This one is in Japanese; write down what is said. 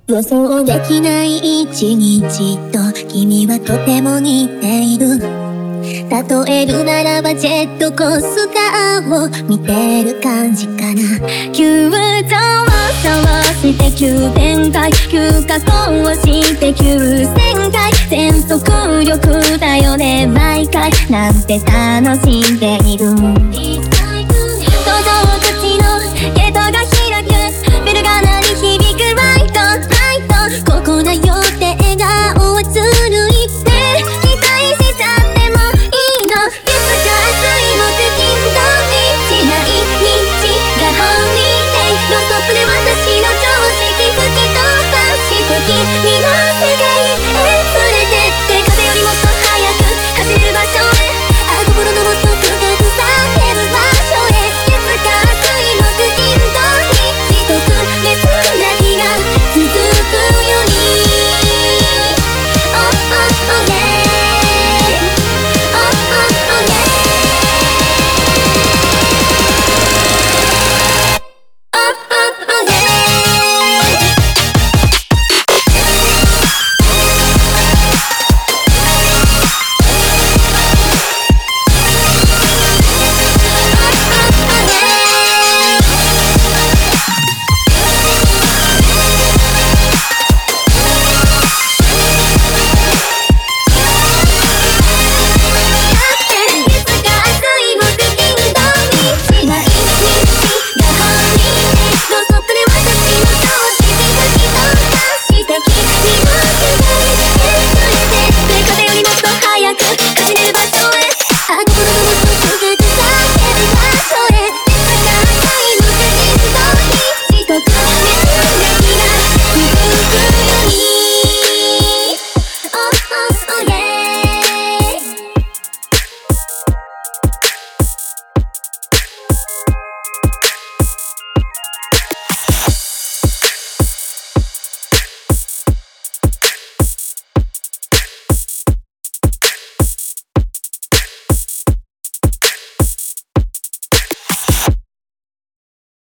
予想できない一日と君はとても似ている。例えるならばジェットコースターを見てる感じかな。急上昇して急展開、急下降して急旋回、全速力だよね毎回、なんて楽しんでいる。搭乗口のゲートが開く、ビルが鳴り響くライト、ここだよ